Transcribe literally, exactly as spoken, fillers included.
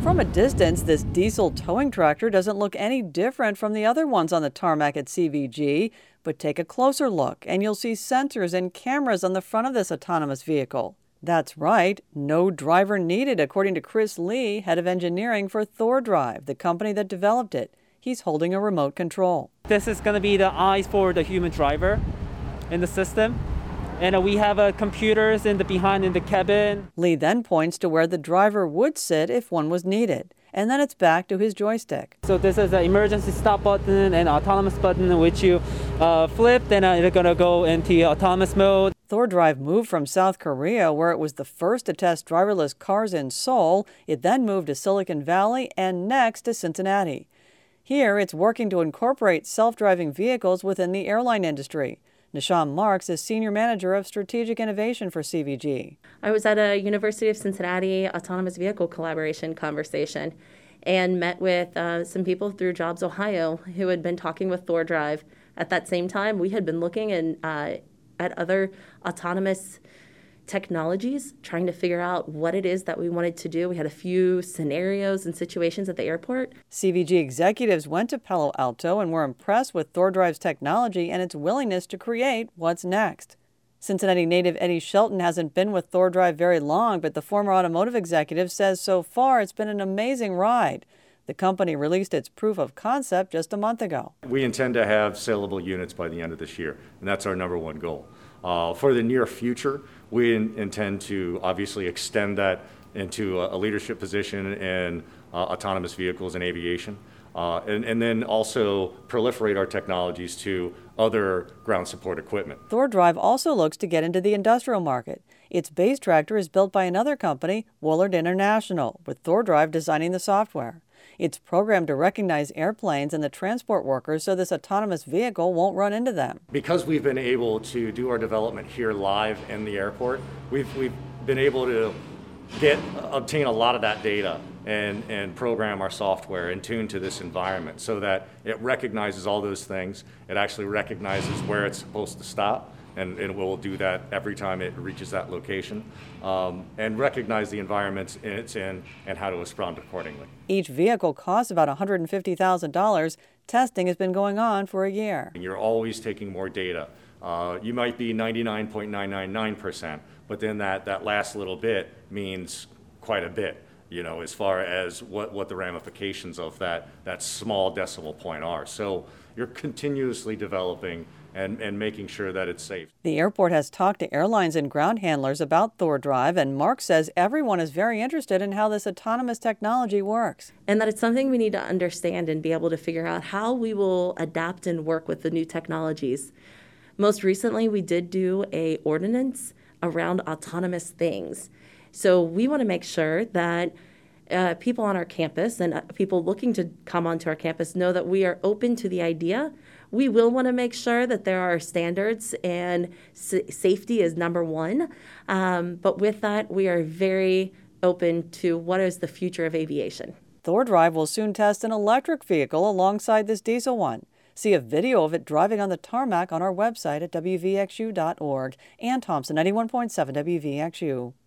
From a distance, this diesel towing tractor doesn't look any different from the other ones on the tarmac at C V G, but take a closer look and you'll see sensors and cameras on the front of this autonomous vehicle. That's right, no driver needed, according to Chris Lee, head of engineering for ThorDrive, the company that developed it. He's holding a remote control. This is going to be the eyes for the human driver in the system. And uh, we have uh, computers in the behind in the cabin. Lee then points to where the driver would sit if one was needed. And then it's back to his joystick. So this is an emergency stop button and autonomous button, which you uh, flip, then uh, it's going to go into autonomous mode. ThorDrive moved from South Korea, where it was the first to test driverless cars in Seoul. It then moved to Silicon Valley and next to Cincinnati. Here, it's working to incorporate self-driving vehicles within the airline industry. Nisham Marks is Senior Manager of Strategic Innovation for C V G. I was at a University of Cincinnati autonomous vehicle collaboration conversation and met with uh, some people through Jobs Ohio who had been talking with ThorDrive. At that same time, we had been looking in, uh, at other autonomous technologies, trying to figure out what it is that we wanted to do. We had a few scenarios and situations at the airport. C V G executives went to Palo Alto and were impressed with ThorDrive's technology and its willingness to create what's next. Cincinnati native Eddie Shelton hasn't been with ThorDrive very long, but the former automotive executive says so far it's been an amazing ride. The company released its proof of concept just a month ago. We intend to have saleable units by the end of this year, and that's our number one goal. Uh, for the near future, we in, intend to obviously extend that into a, a leadership position in uh, autonomous vehicles and aviation, uh, and, and then also proliferate our technologies to other ground support equipment. ThorDrive also looks to get into the industrial market. Its base tractor is built by another company, Woolard International, with ThorDrive designing the software. It's programmed to recognize airplanes and the transport workers so this autonomous vehicle won't run into them. Because we've been able to do our development here live in the airport, we've, we've been able to get obtain a lot of that data and, and program our software and tune to this environment so that it recognizes all those things. It actually recognizes where it's supposed to stop, and it will do that every time it reaches that location, um, and recognize the environments it's in and how to respond accordingly. Each vehicle costs about one hundred fifty thousand dollars. Testing has been going on for a year. You're always taking more data. Uh, you might be ninety-nine point nine nine nine percent, but then that, that last little bit means quite a bit, you know, as far as what, what the ramifications of that, that small decimal point are. So you're continuously developing and, and making sure that it's safe. The airport has talked to airlines and ground handlers about ThorDrive, and Mark says everyone is very interested in how this autonomous technology works. And that it's something we need to understand and be able to figure out how we will adapt and work with the new technologies. Most recently, we did do a ordinance around autonomous things. So we want to make sure that uh, people on our campus and uh, people looking to come onto our campus know that we are open to the idea. We will want to make sure that there are standards and s- safety is number one. Um, but with that, we are very open to what is the future of aviation. ThorDrive will soon test an electric vehicle alongside this diesel one. See a video of it driving on the tarmac on our website at W V X U dot org. Ann Thompson, ninety-one point seven W V X U.